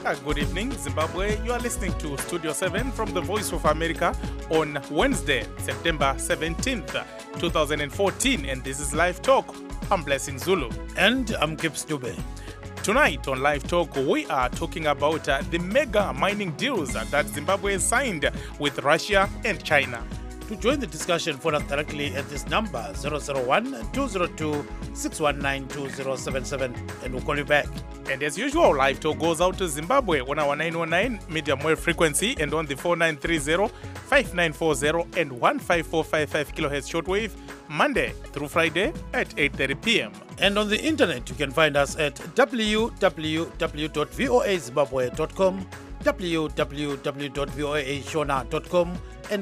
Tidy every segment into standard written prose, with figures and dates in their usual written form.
Good evening, Zimbabwe. You are listening to Studio 7 from the Voice of America on Wednesday, September 17th, 2014. And this is Live Talk. I'm Blessing Zulu. And I'm Gibbs Dube. Tonight on Live Talk, we are talking about the mega mining deals that Zimbabwe has signed with Russia and China. To join the discussion, phone us directly at this number 001-202-619-2077 and we'll call you back. And as usual, Live Talk goes out to Zimbabwe on our 919 medium wave frequency and on the 4930, 5940 and 15455 kilohertz shortwave, Monday through Friday at 8:30 p.m. And on the internet, you can find us at www.voazimbabwe.com, www.voashona.com, and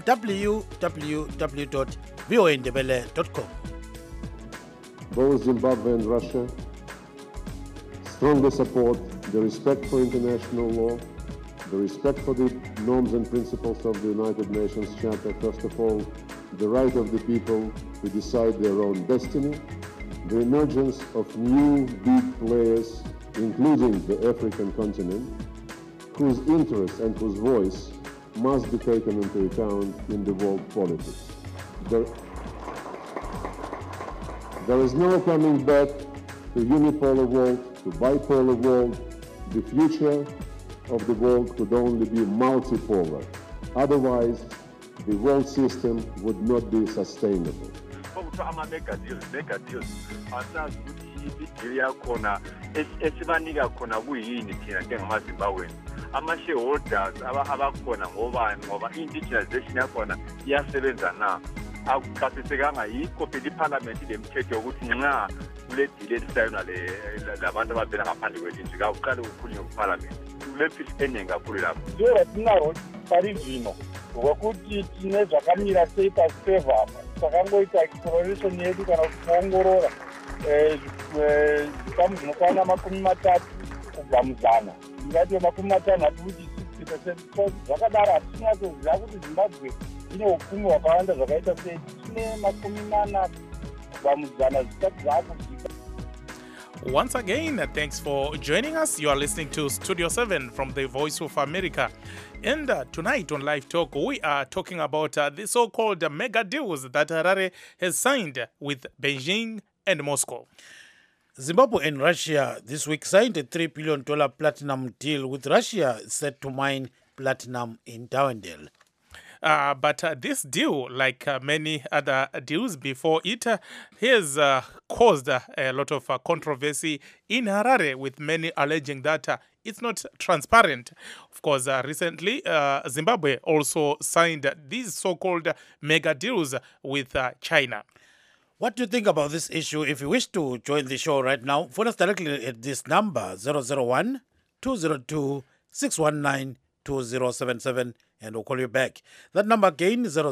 www.voandebele.com. Both Zimbabwe and Russia strongly support the respect for international law, the respect for the norms and principles of the United Nations Charter, first of all, the right of the people to decide their own destiny, the emergence of new big players, including the African continent, whose interests and whose voice must be taken into account in the world politics. There is no coming back to unipolar world, to bipolar world. The future of the world could only be multipolar. Otherwise, the world system would not be sustainable. Mega deals. Asazi ukuthi idili yakhona esibanika khona kuyini thina njengamaZimbabwe. Ama-shareholders abakhona ngoba i-indigenization yakhona iyasebenza na. Akuchasisekanga yikho phela iparliament lemithetho yokuthi nxa kule deal elisayinwa labantu abavela ngaphandle kwelizwe kawuqale ukukhulunywe kuparliament. Kule fisi eningi kakhulu lapho. Zora tinaro parivhino ngokuti tine zvakamira sei pasifevha takangoita exploration yedu kana kuongorora zvikamu zvinokwana 30 kubva muzana ingati 50 kuti 60%. Zvakadaro hatisina kuziva kuti Zimbabwe ine upfumi hwakawanda zvakaita sei. Tine 40 kubva muzana zvisati zvakuzika. Once again, thanks for joining us. You are listening to Studio 7 from the Voice of America. And tonight on Live Talk, we are talking about the so-called mega deals that Harare has signed with Beijing and Moscow. Zimbabwe and Russia this week signed a $3 billion platinum deal, with Russia set to mine platinum in Dawandale. But this deal, like many other deals before it, has caused a lot of controversy in Harare, with many alleging that it's not transparent. Of course, recently, Zimbabwe also signed these so-called mega deals with China. What do you think about this issue? If you wish to join the show right now, phone us directly at this number, 001-202-619-2077, and we'll call you back. That number again is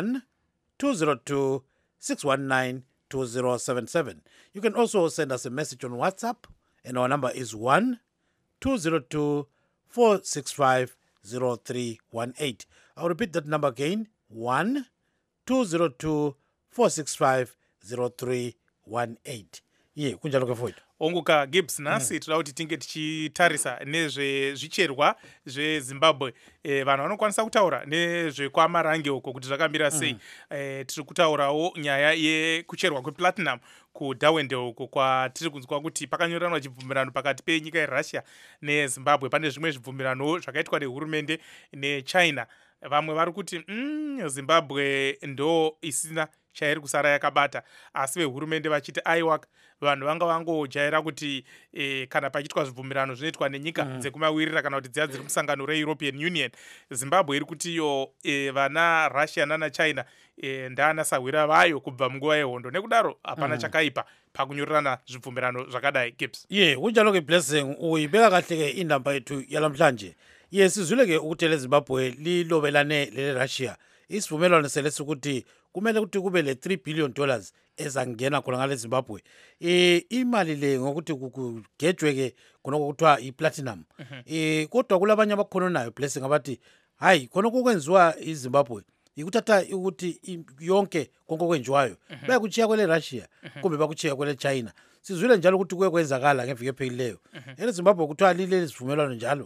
001-202-619-2077. You can also send us a message on WhatsApp, and our number is 1-202-465-0318. I'll repeat that number again, 1-202-465-0318. Ye, kunjalo ke mfowethu. Onguka Gibbs nasi tinoda kuti tinge tichitarisa nezvezvicherwa zveZimbabwe. Vanhu vanokwanisa kutaura nezvekwamarange uko kuti zvakamira sei. Tiri kutaurawo nyaya yekucherwa kweplatinum kuDhawende uko kwatiri kunzwa kuti pakanyoranwa chibvumirano pakati penyika yeRussia neZimbabwe. Pane zvimwe zvibvumirano zvakaitwa nehurumende neChina. Vamwe vari kuti Zimbabwe ndo isina chairi kusara yakabata, asi vehurumende vachiti aiwa vanhu vanga vangojaira kuti kana pachiitwa zvibvumirano zvinoitwa nenyika dzekumawirira kana kuti dziya dziri musangano reEuropean Union, Zimbabwe iri kuti iyo vana Russia nana China ndaanasahwira vayo kubva munguva yehondo. Nekudaro hapana chakaipa pakunyorerana zvibvumirano zvakadai. Gibbs. Kunjalo ke Blessing, uyibeka kahle ke indaba yethu yalamhlanje. Sizwile ke ukuthi leZimbabwe lilobelane leRussia. Isivumelwano selesi ukuthi kumele ukuthi kube le $3 billion ezangena khona ngale Zimbabwe. Imali le ngokuthi kugejwe ke khonoko kuthiwa iplatinum. Kodwa kulabanye abakhono nayo Blessing abathi hayi khona kokwenziwa iZimbabwe ikuthatha ukuthi yonke konke kwenziwayo bayakuchiya kwele Russia kumbe bakuchiya kwele China. Sizwile njalo ukuthi kuye kwenzakala ngeviki ephelileyo. Zimbabwe kuthiwa lile sivumelwano njalo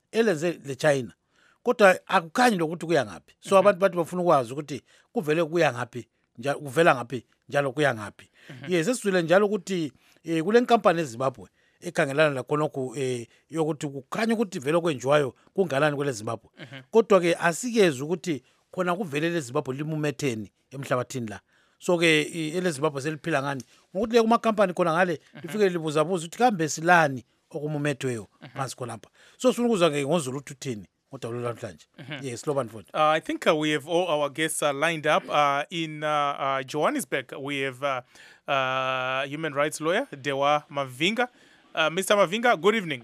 elenze leChina kodwa akukhanyi lokuthi kuya ngaphi so abantu bathi bafuna ukwazi ukuthi kuvele kuya ngaphi njalo kuvela ngaphi njalo kuya ngaphi yes sesizwile njalo ukuthi kule nkampani eZimbabwe ekhangelana lakhonokho yokuthi kukhanya ukuthi vele kwenziwayo kungalani kwele Zimbabwe kodwa ke asikeze ukuthi khona kuvele leZimbabwe limumetheni emhlabathini la so ke eleZimbabwe seliphila ngani ngokuthi le kuma company khona ngale lifike libuza ukuthi kambe silani okumumethweyo phansi khonapha so sifuna ukuzwa ke ngozulu uthini kodwa lo namhlanje yes Loban Ford. I think we have all our guests lined up in Johannesburg. We have human rights lawyer Dewa Mavinga. Mr. Mavinga, good evening.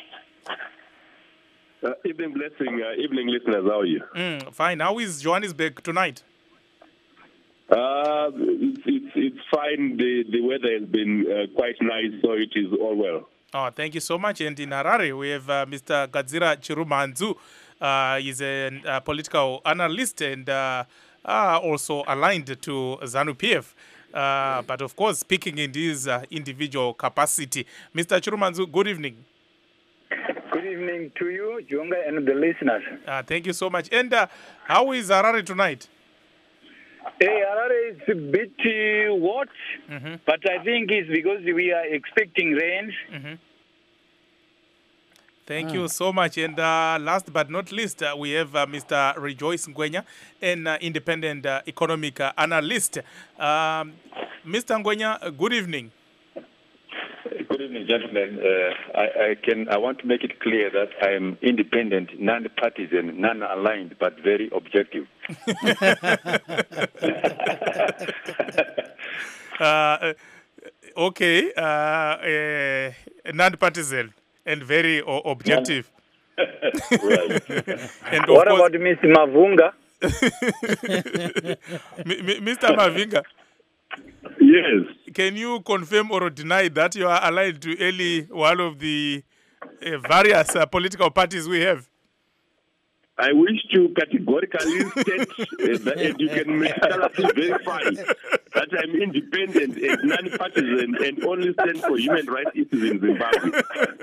Evening blessing, evening listeners, how are you? Fine. How is Johannesburg tonight? It's fine. The weather has been quite nice, so it is all well. Oh, thank you so much. And in Harare, we have Mr. Gadzira Chirumanzu. He's a political analyst and also aligned to ZANU-PF. But of course, speaking in his individual capacity. Mr. Chirumanzu, good evening. Good evening to you, Jonga, and the listeners. Thank you so much. And how is Harare tonight? Harare is a bit hot, but I think it's because we are expecting rains. Thank you so much. And last but not least, we have Mr. Rejoice Ngwenya, an independent economic analyst. Mr. Ngwenya, good evening. Good evening, gentlemen. I want to make it clear that I am independent, non-partisan, non-aligned, but very objective. Okay, non-partisan and very objective. Right. And What about Mr. Mavunga? Mr. Mavinga? Yes. Can you confirm or deny that you are allied to any one of the various political parties we have? I wish to categorically state and you can verify that I'm independent and non-partisan and only stand for human rights issues in Zimbabwe.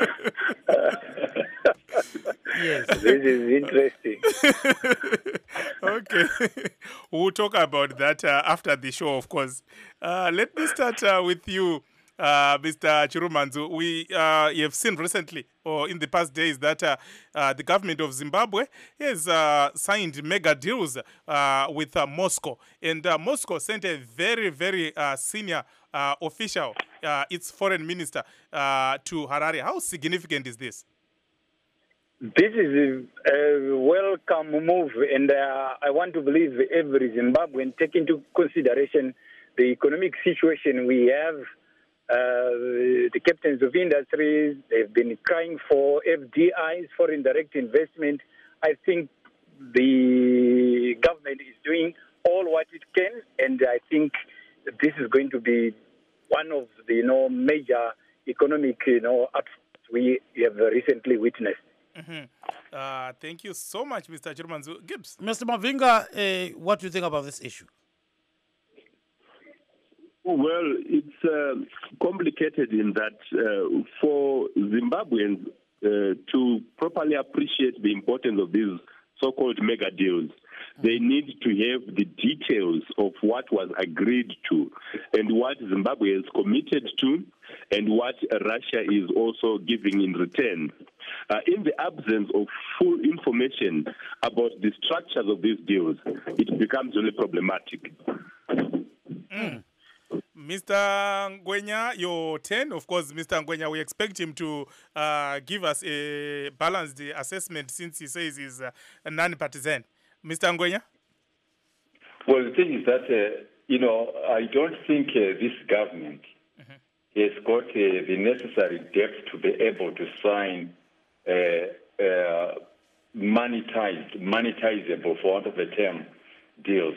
Yes, this is interesting. Okay. We'll talk about that after the show, of course. Let me start with you, Mr. Chirumanzu. We have seen recently, or in the past days, that the government of Zimbabwe has signed mega deals with Moscow. And Moscow sent a very, very senior official, its foreign minister, to Harare. How significant is this? This is a welcome move, and I want to believe every Zimbabwean take into consideration the economic situation we have. The captains of industries, they've been crying for FDIs, foreign direct investment. I think the government is doing all what it can, and I think this is going to be one of the major economic upsets we have recently witnessed. Thank you so much, Mr. Chirumanzu. Gibbs. Mr. Mavinga, what do you think about this issue? Well, it's complicated in that for Zimbabweans to properly appreciate the importance of these so-called mega deals, they need to have the details of what was agreed to and what Zimbabwe is committed to and what Russia is also giving in return. In the absence of full information about the structures of these deals, it becomes really problematic. Mr. Ngwenya, your turn. Of course, Mr. Ngwenya, we expect him to give us a balanced assessment since he says he's a non-partisan. Mr. Ngwenya? Well, the thing is that, I don't think this government has got the necessary depth to be able to sign monetizable, for want of a term, deals.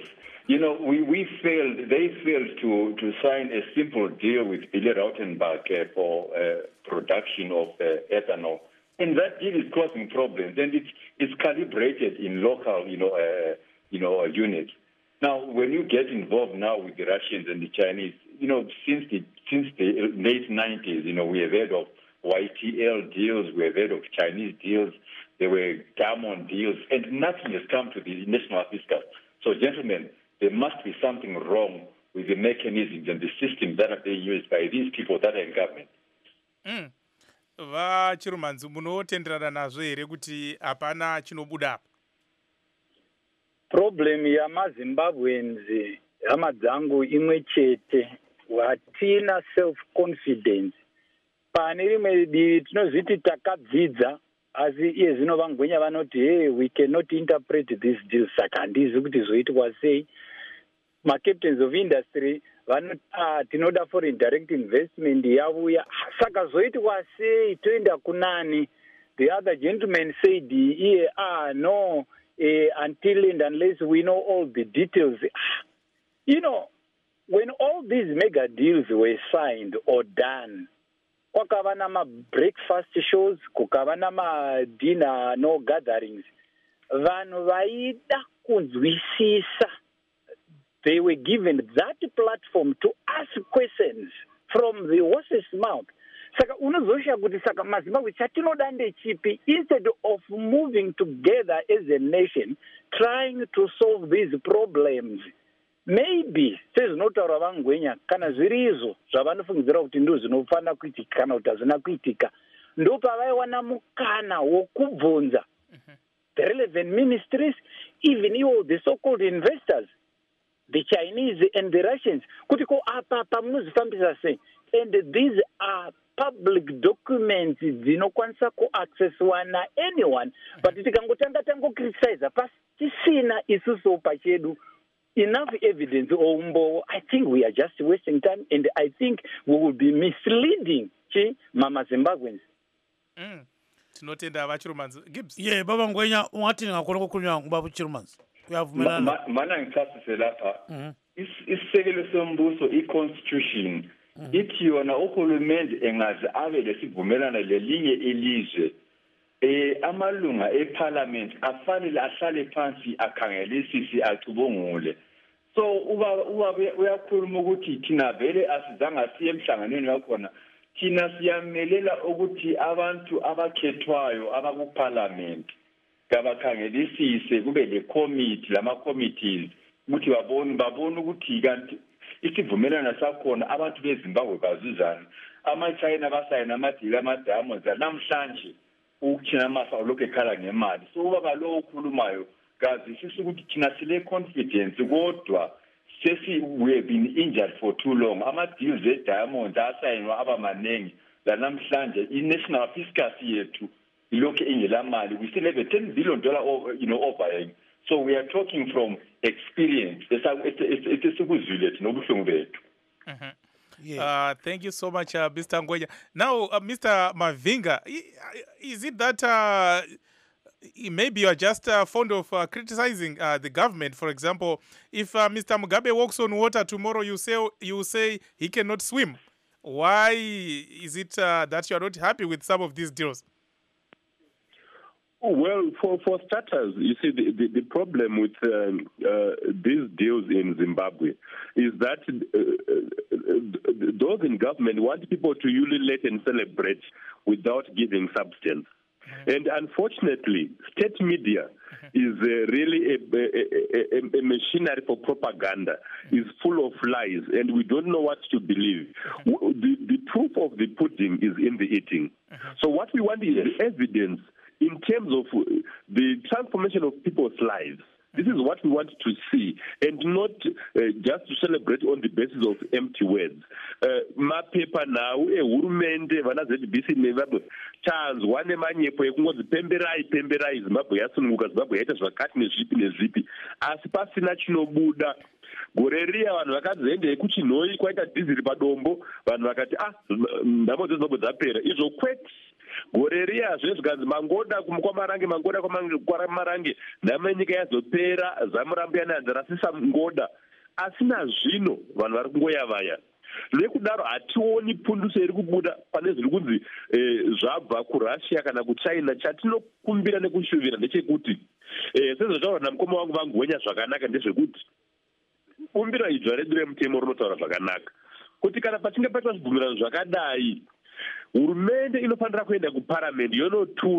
They failed to sign a simple deal with Billy Rautenbach for production of ethanol. And that deal is causing problems, and it's calibrated in local, units. Now, when you get involved now with the Russians and the Chinese, since the late 90s, we have heard of YTL deals, we have heard of Chinese deals. there were diamond deals, and nothing has come to the national fiscus. So, gentlemen, there must be something wrong with the mechanisms and the systems that are being used by these people that are in government. Vachirumanzi, munotenderana nazvo here kuti hapana chinobuda apa? Problem yamaZimbabweans hama dzangu imwe chete, hatina self confidence. Pane rimwe divi tinozviti takadzidza, asi iye zvino vangwenya vanoti hey, we cannot interpret this deal, saka handizi kuti zvoitwa sei. Ma-captains of industry vanoti tinoda foreign direct investment yavuya, saka zvoitwa sei, toenda kunani. The other gentleman said iye no, until and unless we know all the details. You know, when all these mega deals were signed or done, kwakava nama-breakfast shows, kukava nama-dinner no gatherings, vanhu vaida kunzwisisa. They were given that platform to ask questions from the horse's mouth. Saka unozosha kuti saka maZimbabwe chatinoda ndechipi, instead of moving together as a nation trying to solve these problems. Maybe sezvinotaura vangwenya kana zviri izvo zvavanofungidzira kuti ndo zvinofanira kuitika kana kuti hazvina kuitika, ndo pavaiwana mukana wokubvunza the relevant ministries, even iwo the so-called investors, the Chinese and the Russians, kuti ko apa pamunozvifambisa sei. And these are public documents dzinokwanisa kuaccesswa anyone, but tikangotanga tangocriticize pasisina isusu pachedu enough evidence ombo, I think we are just wasting time, and I think we will be misleading mama Zimbabweans. Tinotenda vachirumanzi. Gibbs. Ye baba Ngwenya, ungati ngakona kukhulunywa ngubaba uchirumanzi. Kuyavumelana. Mana ngichasise lapha. Isisekelo sombuso, i-constitution, ithi yona uhulumende engaze abe lesivumelana lelinye ilizwe, amalunga eparliament afanele ahlale phansi akhangelisise acubungule. So uyakhuluma ukuthi thina vele asizange siye emhlanganweni wakhona, thina siyamelela ukuthi abantu abakhethwayo abakuparliament kabakhangelisise kube le committee, lama committees, ukuthi babone ukuthi kanti isivumelana sakhona abantu beZimbabwe bazuzana. Ama-China basayina amadili amadamoza namhlanje ukuthina amasa olokhu ekhala ngemali. So ubaba lo okhulumayo kazisisa ukuthi thina sile confidence, kodwa we have been injured for too long. Ama-deals e-diamond asayinwa abamaningi lanamhlanje i-national fiscus yethu ilokhu ingelamali. We still have a $10 billion overhang. So we are talking from experience. Thank you so much, Mr. Ngwenya. Now, Mr. Mavinga, is it that maybe you are just fond of criticizing the government? For example, if Mr. Mugabe walks on water tomorrow, you say he cannot swim. Why is it that you are not happy with some of these deals? Well, for starters, you see, the problem with these deals in Zimbabwe is that those in government want people to ululate and celebrate without giving substance. And unfortunately, state media is really a machinery for propaganda, is full of lies, and we don't know what to believe. The proof of the pudding is in the eating. So what we want is evidence in terms of the transformation of people's lives. This is what we want to see, and not just to celebrate on the basis of empty words. Mapepa now, hurumende vana ZBC nevapo tanzwa nemanyepo ekungozi pemberai Zimbabwe yasununguka, Zimbabwe yaita zvakati nezvipi asi pasina chinobuda. Gore riya vanhu vakazoendei kuchinhoi kwaita dhiziri padombo, vanhu vakati ndamo dzeZimbabwe dzapera. Izvo kwete. Gore riya zvezvikanzi mangoda kwamarange nhama nyika yazopera, zamurambiyana dzarasisa ngoda. Asina zvino vanhu vari kungoyavaya. Nekudaro hationi punduso iri kubuda pane zviri kunzi zvabva kuRussia kana kuChina. Chatinokumbira nekushuvira ndechekuti sezvataura namukoma wangu Vangwenya zvakanaka ndezvekuti kumbira idzva redu remutemo rinotaura zvakanaka kuti kana pachinge paitwa zvibvumirano zvakadai, hurumende inofanira kuenda kuparamendi yonotura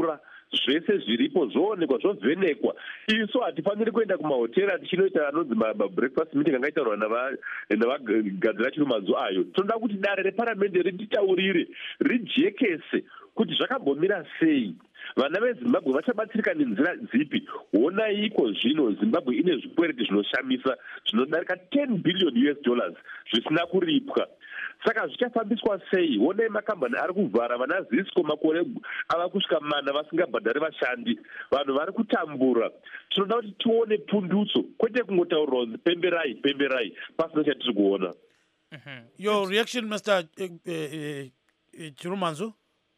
zvese zviripo zvoonekwa zvovhenekwa. Isu hatifaniri kuenda kumahotera tichinoita anonzi mabreakfast meeting anga itaurwa navagadzira chirumanzo ayo. Tinoda kuti dare reparamende rititaurire, rijekese kuti zvakambomira sei, vana vezimbabwe vachabatsirika nenzira dzipi. Onaiko zvino zimbabwe ine zvikwereti zvinoshamisa zvinodarika $10 billion zvisina kuripwa. Saka zvichafambiswa sei? Onai makambani ari kuvhara, vana Zisco makore ava kusvika mana vasingabhadhari vashandi, vanhu vari kutambura. Tinoda kuti tione pundutso, kwete kungotaurwa kunzi pemberai pasina chatiri kuona. Your reaction, Mr. Chirumanzu?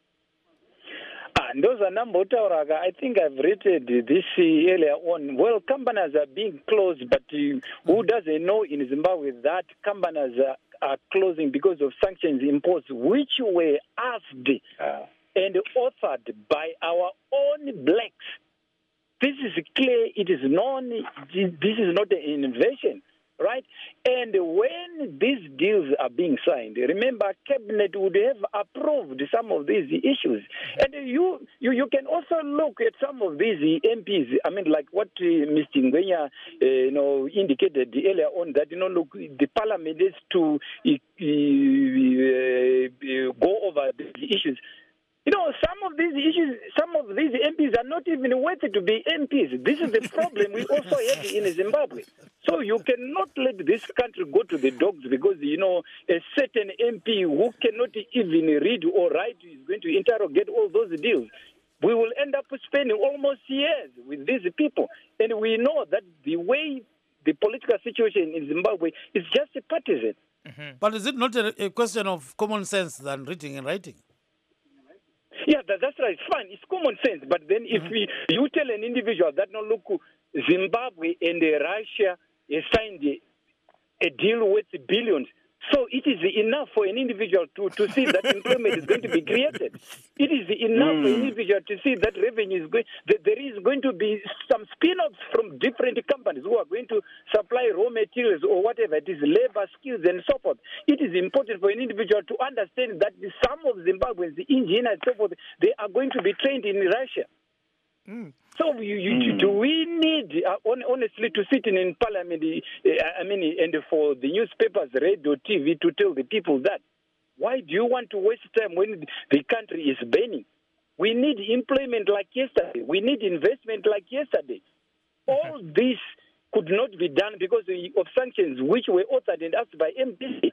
Ndoza nambotauraga, I think I've rated this earlier on. Well, companies are being closed, but who doesn't know in Zimbabwe that companies are closing because of sanctions imposed, which were asked and authored by our own blacks. This is clear, it is known, this is not an invention. Right? And when these deals are being signed, remember, Cabinet would have approved some of these issues. And you can also look at some of these MPs, I mean, like what Mr. Ngwenya, indicated earlier on, that, look, the parliament is to go over these issues. Some of these issues, some of these MPs are not even worthy to be MPs. This is the problem we also have in Zimbabwe. So you cannot let this country go to the dogs because, a certain MP who cannot even read or write is going to interrogate all those deals. We will end up spending almost years with these people. And we know that the way the political situation in Zimbabwe is just partisan. But is it not a question of common sense than reading and writing? Yeah, that's right. Fine, it's common sense. But then if you tell an individual that, no, look, Zimbabwe and Russia signed a deal worth billions, so it is enough for an individual to see that employment is going to be created. It is enough for an individual to see that revenue is going, that there is going to be some spin-offs from different companies who are going to supply raw materials or whatever it is, labor, skills, and so forth. It is important for an individual to understand that some of Zimbabweans, the engineers and so forth, they are going to be trained in Russia. So do we need, honestly, to sit in parliament, and for the newspapers, radio, TV, to tell the people that? Why do you want to waste time when the country is burning? We need employment like yesterday. We need investment like yesterday. All this could not be done because of sanctions which were authored and asked by MPC.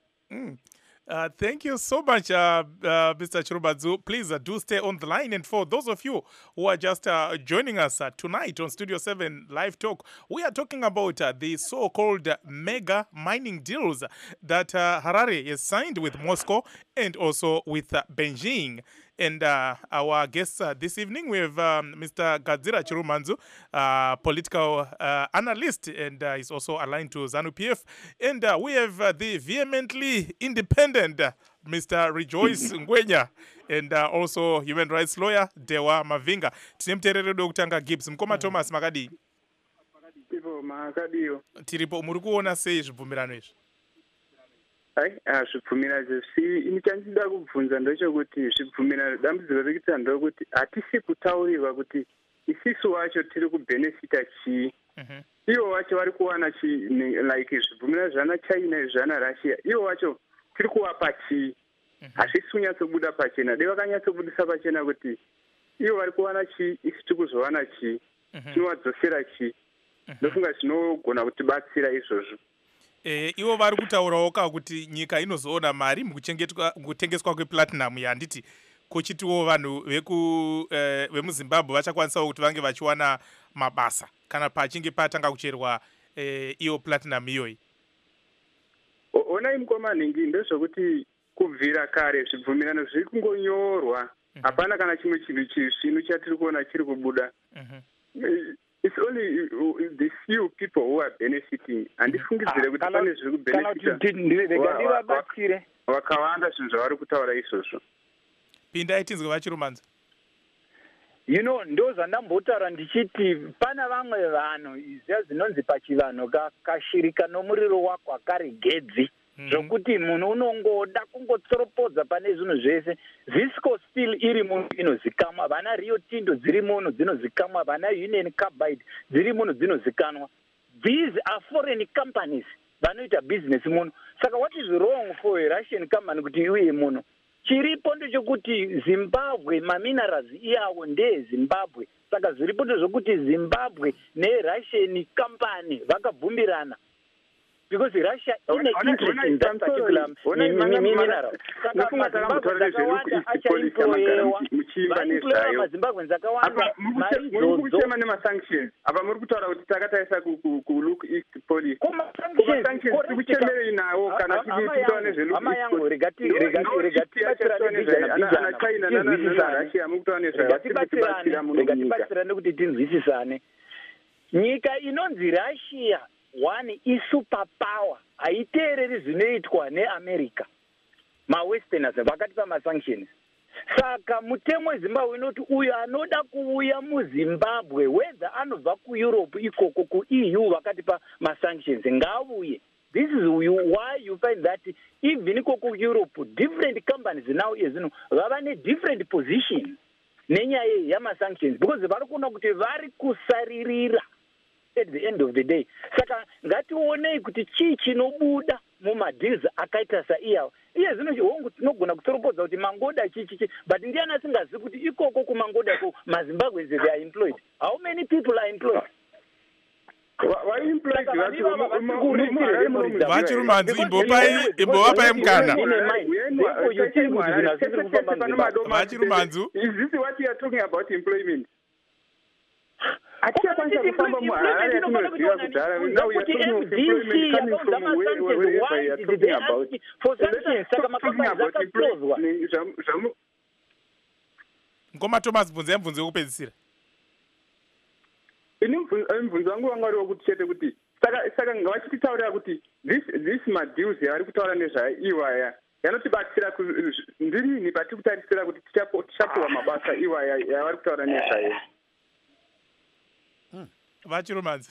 Thank you so much, Mr. Chirumanzu. Please do stay on the line. And for those of you who are just joining us tonight on Studio 7 Live Talk, we are talking about the so-called mega mining deals that Harare has signed with Moscow and also with Beijing. And our guests this evening, we have Mr. Gadzira Chirumanzu, political analyst, and he's also aligned to ZANU-PF. And we have the vehemently independent Mr. Rejoice Ngwenya, and also human rights lawyer Dewa Mavinga. Tinemterere Dr. Gibbs. Mkoma Thomas Makadi. Tiripo muri kuona sei zvibvumirano izvi? Zvibvumirano zvisi ini chandinoda kubvunza ndechekuti zvibvumirano dambudziko rekuita ndokuti hatisi kutaurirwa kuti isisu wacho tiri kubhenefita chii. Ivo wacho vari kuwana chii, like zvibvumirano zvana China zvana Russia, ivo wacho tiri kuvapa chii. Hazvisi kunyatsobuda pachena. Dei vakanyatsobudisa pachena kuti ivo vari kuwana chii, isi tiri kuzowana chii, tinovadzosera chii. Ndofunga zvinogona kutibatsira izvozvo. Ivo vari kutaurawo kuti nyika inozoona mari mukutengeswa kweplatinum yanditi kuchitiwo vanhu vemuzimbabwe vachakwanisawo kuti vange vachiwana mabasa kana pachinge patanga kucherwa iyo platinum iyoyi. Onai mukomanhingi ndezvokuti kubvira kare zvibvumirano zviri kungonyorwa, hapana kana chimwe chinhu chizvino chatiri kuona chiri kubuda. It's only the few people who are benefiting. Handifungidzire kuti pane zviri kubenefita vakawanda zvinhu zvavari kutaura izvozvo. Pindai tinzwe vachirumanza. Ndo zvandambotaura ndichiti pana vamwe vanhu izvo zvinonzi pachivanhu kashirika nomuriro wako akari gedzi. zvokuti munhu unongoda kungotsoropodza pane zvinhu zvese. Zisco still iri munhu inozikamwa, vana Rio Tinto dziri munhu dzinozikamwa, vana Union Carbide dziri munhu dzinozikanwa. These are foreign companies vanoita business munhu. Saka what is wrong for a Russian company kuti iwe munhu? Chiripo ndechekuti Zimbabwe maminerals iyawo ndeeZimbabwe. Saka zviripo ndezvokuti Zimbabwe neRussian company vakabvumirana. Because Russia ine interest in that particular mineral. Saka maZimbabwe akawanda achaemployewa. Vaemployewa maZimbabwe akawanda. Murikusema nemasanctions. Apa muri kutaura kuti takataisa kuLook East Police. Kuma-sanctions tikuchemerei nawo kana tichitaura nezveLook East yangu regati kuti tinzwisisane. Nyika inonzi Russia one isuperpower haiteereri zvinoitwa neAmerica mawesterners vakatipa masanctions. Saka mutemo weZimbabwe inoti uyo anoda kuuya muZimbabwe whether anobva kuEurope ikoko kuEU vakatipa masanctions ngauye. This is why you find that even ikoko kuEurope different companies now ezino vava nedifferent position nenyaya yamasanctions because vari kuona kuti vari kusaririra at the end of the day. Saka ngationei kuti chii chinobuda mumadeals akaita saiyawo. Iye zvino hongu tinogona kutsoropodza kuti mangoda chichichi, but ndiani asingazivi kuti ikoko kumangoda ko maZimbabweans they are employed. How many people are employed? Vachirumanzi imbovapa mukana. Vachirumanzi. Is this what you are talking about employment? Ngoma Thomas bvunze mvunzo yekupedzisira. Ini mvunzo wangu wanga uri wokuti chete kuti saka ngavachititaurira kuti this madeals yavari kutaura nezvaiwaya yanotibatsira ndirini pati kutarisira kuti tichapuwa mabasa iwaya yavari kutaura nezvayo. Vachirumanzi.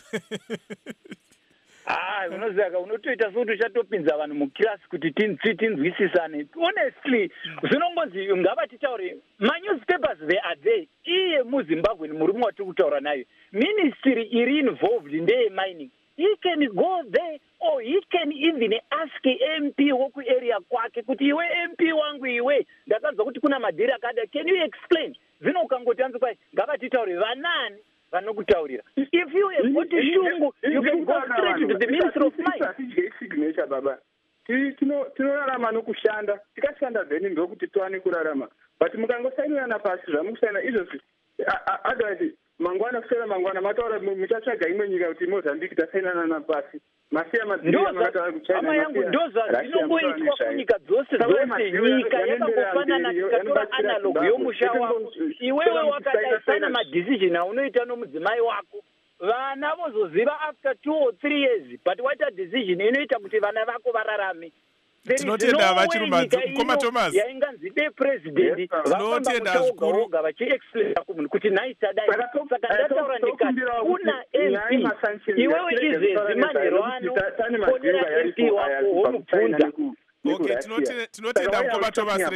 Unoziva unotoita sokuti uchatopinza vanhu mukirasi kuti tinzwisisane. Honestly, zvinongonzi ngava titaure manewspapers they are there. Iye muZimbabwe murume watiri kutaura nayo. Ministry iri involved ndeyemining. He can go there or he can even ask MP woku area kwake kuti iwe MP wangu iwe ndakanzwa kuti kuna madhiri akada, can you explain? Zvino ukangoti anzi kwai ngavatitaure vanani vanokutaurira. If you have got shungu, you can go straight to the Minister of Mines. Signature baba. Tinorarama nokushanda. Tikashanda then ndokuti tuwane kurarama. But mukangosainirana pasi zvamukusaina izvozvi. Otherwise mangwana kusera mangwana mataura muchatsvaga imwe nyika kuti Mozambique tasainana pasi. Masiya madziri mataura kuchina. Ama yangu ndoza zvinongoitwa kunyika dzose nyika yakangofanana tikatora analog yomusha wako. Iwewe wakadaisana madecision aunoita nomudzimai wako. Vana vozoziva after 2 or 3 years, but waita decision inoita kuti vana vako vararame. Tinotenda Vachirumanzi. Ngoma Thomas. Yainganzi president tinotenda zvikuru vachiexplaina kumunhu kuti naitadai. Saka ndataura ndikati kuna MP iwewe izvezvi manhero ano fonera MP wako womubvunza. Okay, tinotenda Ngoma Thomas.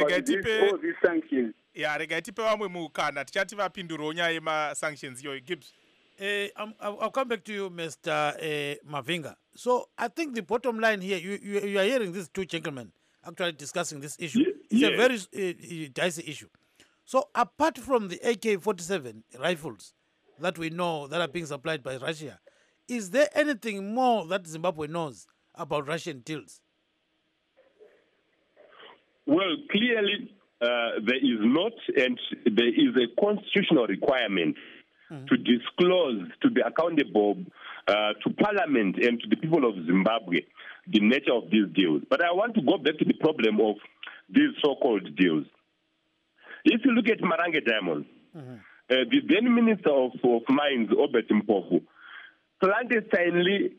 Regai tipe vamwe mukana tichati vapindurawo nyaya yemasanctions iyoyo. Gibbs. I'll come back to you, Mr. Mavinga. So I think the bottom line here, you are hearing these two gentlemen actually discussing this issue. It's a very dicey issue. So apart from the AK-47 rifles that we know that are being supplied by Russia, is there anything more that Zimbabwe knows about Russian deals? Well, clearly there is not, and there is a constitutional requirement to disclose, to be accountable to Parliament and to the people of Zimbabwe the nature of these deals. But I want to go back to the problem of these so-called deals. If you look at Marange Diamonds, the then Minister of Mines, Obert Mpofu, clandestinely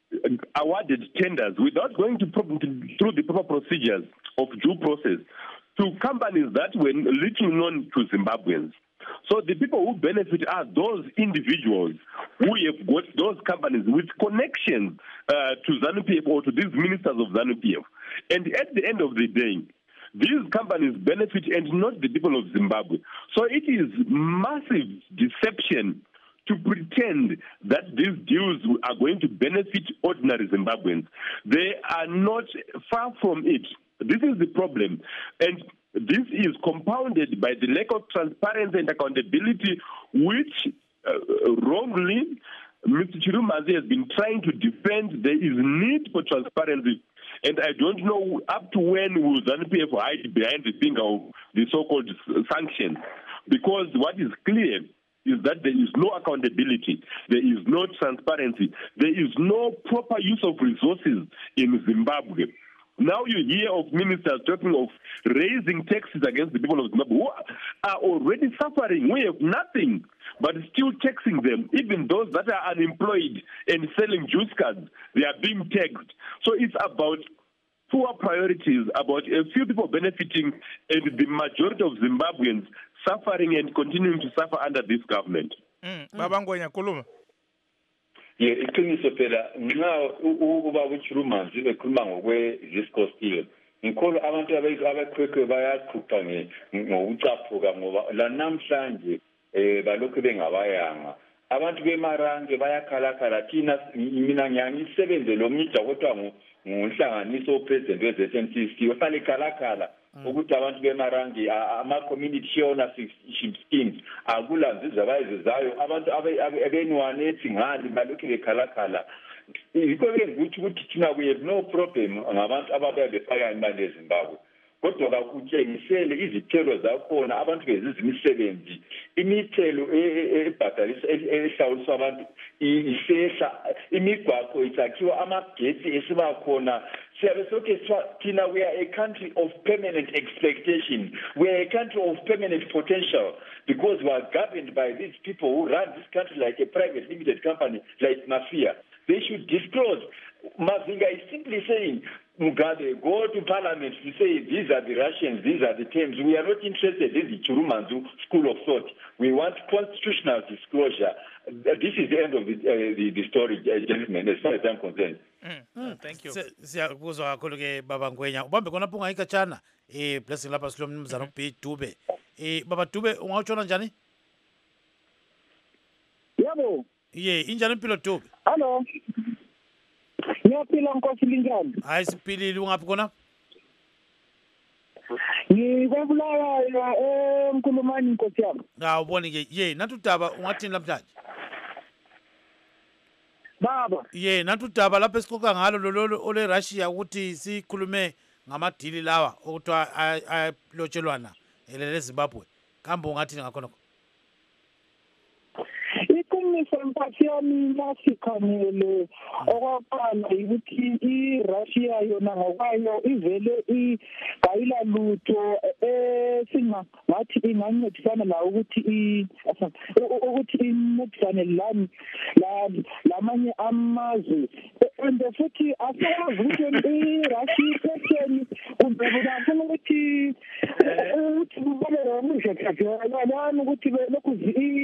awarded tenders without going through the proper procedures of due process to companies that were little known to Zimbabweans. So the people who benefit are those individuals who have got those companies with connections to ZANU-PF or to these ministers of ZANU-PF. And at the end of the day, these companies benefit and not the people of Zimbabwe. So it is massive deception to pretend that these deals are going to benefit ordinary Zimbabweans. They are not, far from it. This is the problem. And this is compounded by the lack of transparency and accountability, which wrongly Mr. Chirumanzi has been trying to defend. There is need for transparency. And I don't know up to when will ZANU-PF hide behind the finger of the so-called sanctions. Because what is clear is that there is no accountability, there is no transparency, there is no proper use of resources in Zimbabwe. Now you hear of ministers talking of raising taxes against the people of Zimbabwe who are already suffering. We have nothing, but still taxing them. Even those that are unemployed and selling juice cards, they are being taxed. So it's about poor priorities, about a few people benefiting and the majority of Zimbabweans suffering and continuing to suffer under this government. Baba Ngwenya khuluma. Iqiniso phela nxa uba uChirumanzi bekhuluma ngokwe-Risco Steel ngikholo abantu abakhwekwe bayaqhuqa ngokucaphuka ngoba lanamhlanje balokhu bengabayanga abantu bemarange bayakhalakhala thina mina ngiyangisebenze lo mija kodwa ngonhlanganiso president we-ZNCC ohlala ekhalakhala ukuthi abantu bemarange ama-community ownership schemes akulanziza abayizizayo abantu abenwane ethi ngali balokhu bekhalakhala yikho ukuthi thina we have no problem ngabantu ababe befaka imali eZimbabwe kodwa kakutshengisele izithelo zakhona abantu beziza imisebenzi imithelo ebhadalisa ehlawuliswa abantu isehla imigwaqo isakhiwa amagetsi esiba khona siyabe soke thina we are a country of permanent expectation, we are a country of permanent potential because we are governed by these people who run this country like a private limited company like Mafia. They should disclose. Mavinga is simply saying, Mugabe, go to parliament to say these are the Russians, these are the terms. We are not interested in the Chirumanzi school of thought. We want constitutional disclosure. This is the end of the story, gentlemen, as far as I'm concerned. Thank you. Siyakuzwa kakhulu ke Baba Ngwenya. Ubambe khona phunga ikachana blessing lapha silo mnumzana uB Dube. Baba Dube ungawutshona njani? Yebo. Injani impilo Dube? Hello. Ngiyaphila Nkosi linjani? Hayi siphilile ungaphi khona? Ngikubulawa eNkulumani Nkosi yami. Ubone ke nathi udaba ungathini namhlanje? Baba. Nathi udaba lapho esixoxa ngalo lolo ole Russia ukuthi sikhulume ngamadili lawa okuthiwa aylotshelwana leZimbabwe. Kambe ungathini ngakhona? Mphathi yami lasikhangele okwaqala ukuthi iRussia yona ngokwayo ivele igayila lutho esingathi ingancedisana la ukuthi incedisane lamanye amazwe and futhi asazi ukuthi iRussia iphethe kumbe bafuna ukuthi babe nomusho kahle ukuthi lokhu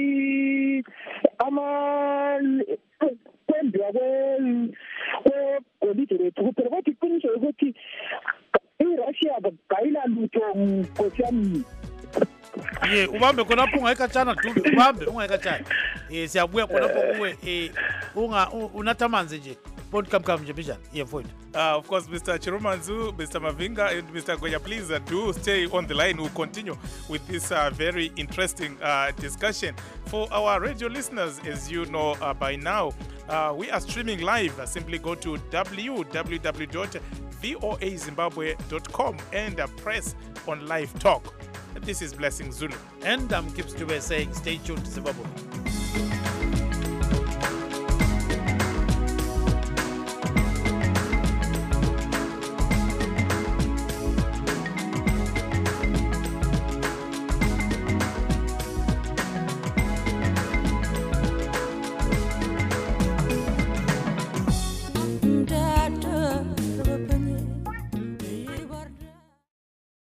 kwendwa kwegolide lethu kuphela kodwa iqiniso ukuthi iRussia gayila lutho Nkosi yami. Ubambe khonapho ungayikatshana Dube, ubambe ungayikatshana. Siyabuya khonapho kuwe unatha amanzi nje. Of course, Mr. Chirumanzi, Mr. Mavinga, and Mr. Ngwenya, please do stay on the line. We'll continue with this very interesting discussion. For our radio listeners, as you know by now, we are streaming live. Simply go to www.voazimbabwe.com and press on live talk. This is Blessing Zulu. And Kips Dube saying, stay tuned to Zimbabwe.